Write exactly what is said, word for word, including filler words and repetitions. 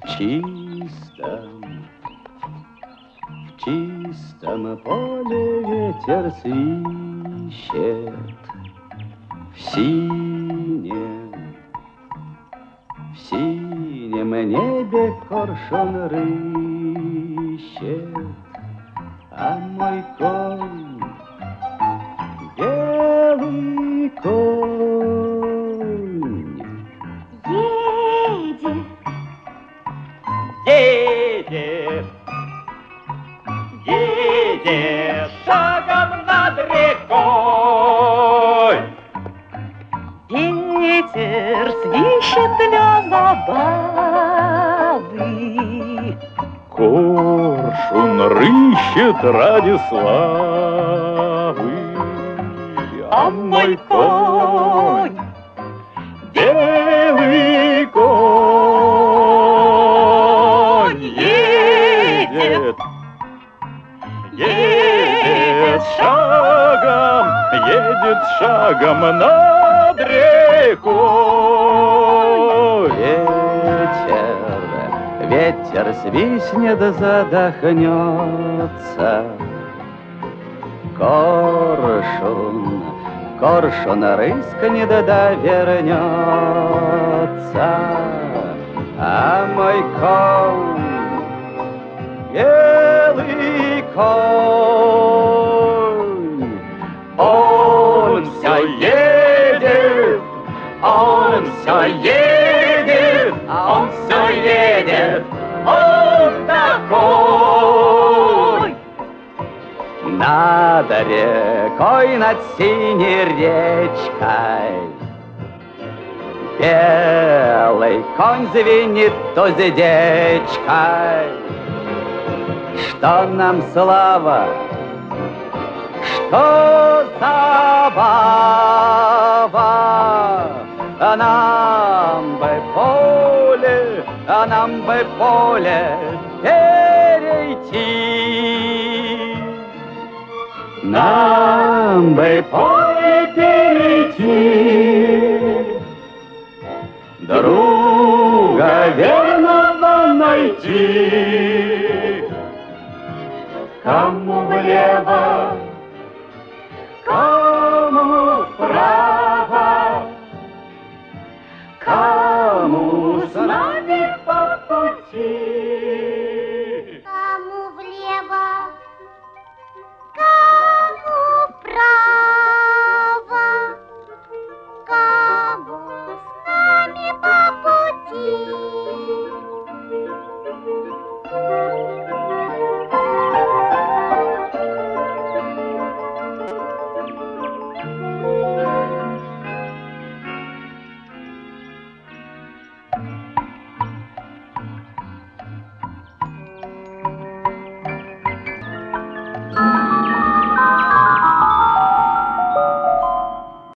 чистом, в чистом поле ветер свищет, в синем, в синем небе коршун рыщет, а мой конь, белый конь, едет, едет, едет шагом над рекой. Ветер свищет для забавы, коршун рыщет ради славы, а мой конь, белый конь, едет, едет шагом, едет шагом над рекой. ветер, ветер свистнет, задохнется, коршун, коршун рыскнет да вернется, а мой конь, белый конь, он все едет, он все едет, он все едет, он такой. Над рекой, над синей речкой белый конь звенит уздечкой. Что нам слава, что забава, а нам бы поле, а нам бы поле перейти. Нам бы поле перейти, друга верного найти. Кому влево, кому вправо, кому с нами по пути.